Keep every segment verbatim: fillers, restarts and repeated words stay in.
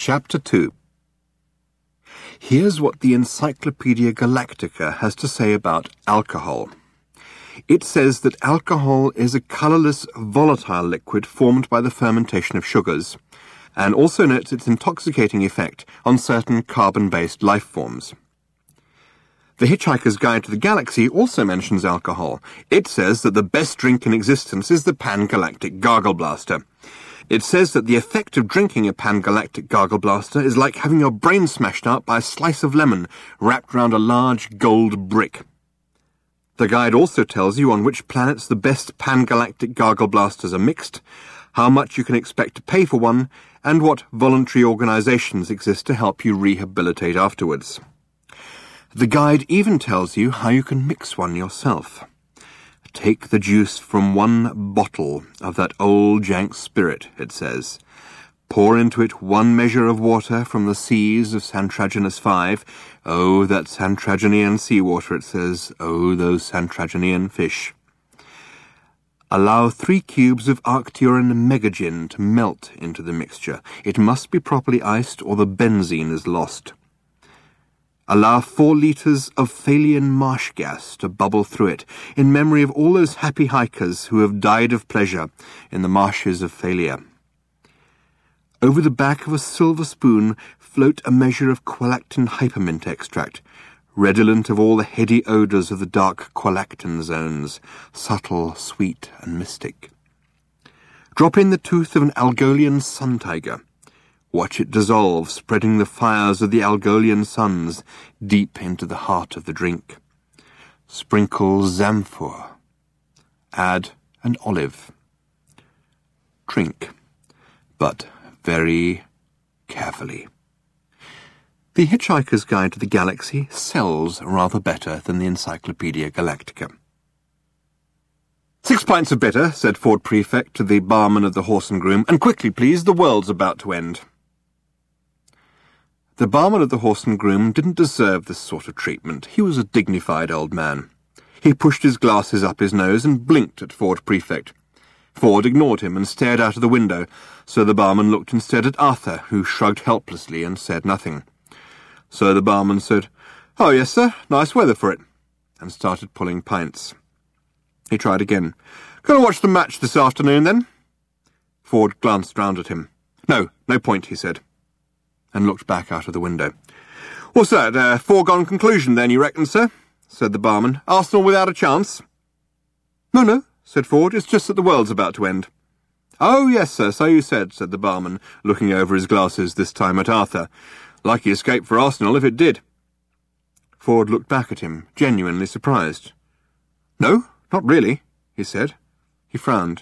Chapter two. Here's what the Encyclopaedia Galactica has to say about alcohol. It says that alcohol is a colourless, volatile liquid formed by the fermentation of sugars, and also notes its intoxicating effect on certain carbon-based life forms. The Hitchhiker's Guide to the Galaxy also mentions alcohol. It says that the best drink in existence is the Pan-Galactic Gargle Blaster. It says that the effect of drinking a Pan-Galactic Gargle Blaster is like having your brain smashed out by a slice of lemon wrapped round a large gold brick. The guide also tells you on which planets the best Pan-Galactic Gargle Blasters are mixed, how much you can expect to pay for one, and what voluntary organisations exist to help you rehabilitate afterwards. The guide even tells you how you can mix one yourself. Take the juice from one bottle of that old jank spirit, it says. Pour into it one measure of water from the seas of Santraginus five. Oh, that Santraginian seawater, it says. Oh, those Santraginian fish. Allow three cubes of Arcturan Megagin to melt into the mixture. It must be properly iced or the benzene is lost. Allow four litres of Thalian marsh gas to bubble through it, in memory of all those happy hikers who have died of pleasure in the marshes of Thalia. Over the back of a silver spoon float a measure of qualactin hypermint extract, redolent of all the heady odours of the dark qualactin zones, subtle, sweet, and mystic. Drop in the tooth of an Algolian sun tiger. Watch it dissolve, spreading the fires of the Algolian suns deep into the heart of the drink. Sprinkle Zamphor. Add an olive. Drink, but very carefully. The Hitchhiker's Guide to the Galaxy sells rather better than the Encyclopaedia Galactica. Six pints of bitter, said Ford Prefect to the barman of the Horse and Groom, and quickly, please, the world's about to end. The barman of the Horse and Groom didn't deserve this sort of treatment. He was a dignified old man. He pushed his glasses up his nose and blinked at Ford Prefect. Ford ignored him and stared out of the window, so the barman looked instead at Arthur, who shrugged helplessly and said nothing. So the barman said, "Oh, yes, sir, nice weather for it," and started pulling pints. He tried again. "Gonna watch the match this afternoon, then?" Ford glanced round at him. "No, no point," he said, and looked back out of the window. "What's that, a uh, foregone conclusion, then, you reckon, sir?" said the barman. "Arsenal without a chance?" "No, no," said Ford, "it's just that the world's about to end." "Oh, yes, sir, so you said," said the barman, looking over his glasses, this time at Arthur. "Lucky escape for Arsenal if it did." Ford looked back at him, genuinely surprised. "No, not really," he said. He frowned.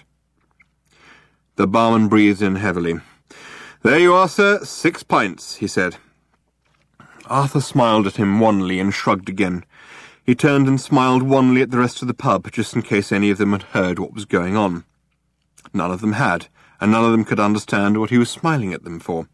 The barman breathed in heavily. "There you are, sir, six pints," he said. Arthur smiled at him wanly and shrugged again. He turned and smiled wanly at the rest of the pub, just in case any of them had heard what was going on. None of them had, and none of them could understand what he was smiling at them for.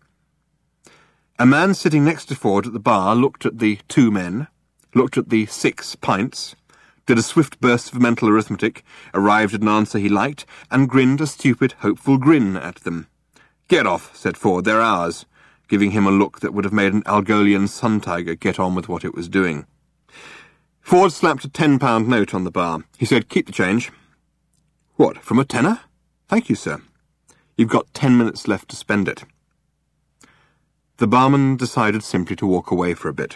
A man sitting next to Ford at the bar looked at the two men, looked at the six pints, did a swift burst of mental arithmetic, arrived at an answer he liked, and grinned a stupid, hopeful grin at them. "Get off," said Ford, "they're ours," giving him a look that would have made an Algolian sun tiger get on with what it was doing. Ford slapped a ten-pound note on the bar. He said, "Keep the change." "What, from a tenner?" "Thank you, sir. You've got ten minutes left to spend it." The barman decided simply to walk away for a bit.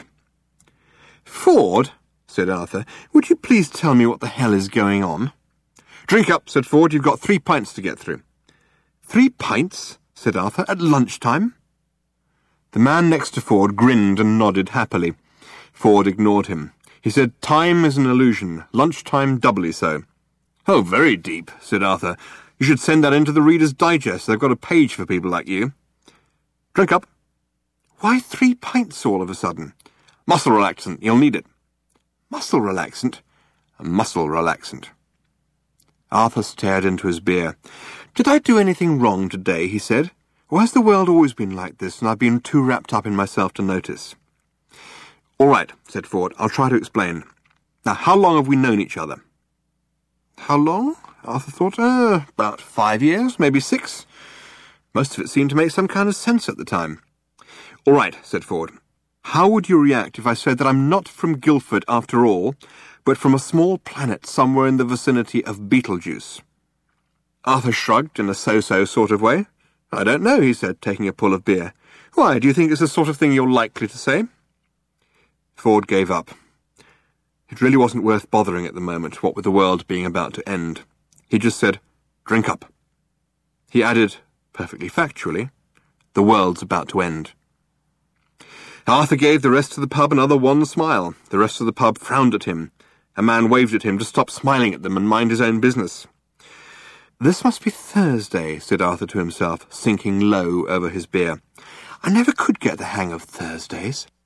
"Ford," said Arthur, "would you please tell me what the hell is going on?" "Drink up," said Ford. "You've got three pints to get through." "Three pints?" said Arthur. "At lunchtime?" The man next to Ford grinned and nodded happily. Ford ignored him. He said, "Time is an illusion. Lunchtime doubly so." "Oh, very deep," said Arthur. "You should send that into the Reader's Digest. They've got a page for people like you." "Drink up." "Why three pints all of a sudden?" "Muscle relaxant. You'll need it." "Muscle relaxant?" "A muscle relaxant." Arthur stared into his beer. "Did I do anything wrong today?" he said. "Or has the world always been like this, and I've been too wrapped up in myself to notice?" "All right," said Ford. "I'll try to explain. Now, how long have we known each other?" "How long?" Arthur thought. Uh, about five years, maybe six. Most of it seemed to make some kind of sense at the time. "All right," said Ford. "How would you react if I said that I'm not from Guildford after all, but from a small planet somewhere in the vicinity of Beetlejuice?" Arthur shrugged in a so-so sort of way. "I don't know," he said, taking a pull of beer. "Why, do you think it's the sort of thing you're likely to say?" Ford gave up. It really wasn't worth bothering at the moment, what with the world being about to end. He just said, "Drink up." He added, perfectly factually, "The world's about to end." Arthur gave the rest of the pub another wan smile. The rest of the pub frowned at him. A man waved at him to stop smiling at them and mind his own business. "This must be Thursday," said Arthur to himself, sinking low over his beer. "I never could get the hang of Thursdays."